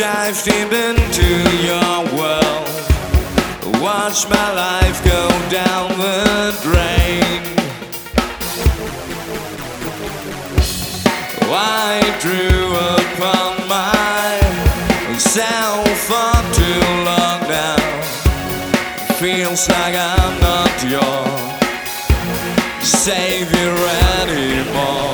Dive deep into your world. Watch my life go down the drain. I drew upon myself for too long now. Feels like I'm not your savior anymore.